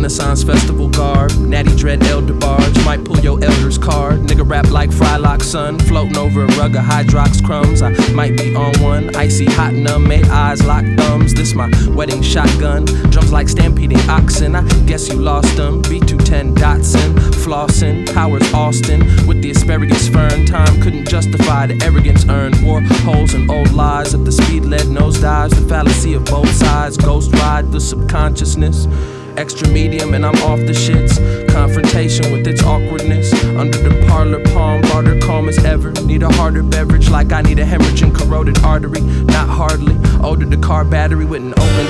Renaissance festival garb, natty dread elder barge, might pull your elder's card. Nigga rap like Frylock sun, floating over a rug of Hydrox crumbs. I might be on one, icy hot numb, made eyes lock thumbs. This my wedding shotgun, drums like stampeding oxen. I guess you lost them. B210 Datsun, flossing, Powers Austin with the asparagus fern. Time couldn't justify the arrogance earned. War holes and old lies at the speed led nosedives. The fallacy of both sides, ghost ride the subconsciousness. Extra medium and I'm off the shits. Confrontation with its awkwardness. Under the parlor palm, barter calm as ever. Need a harder beverage like I need a hemorrhage and corroded artery. Not hardly. Older the car battery with an open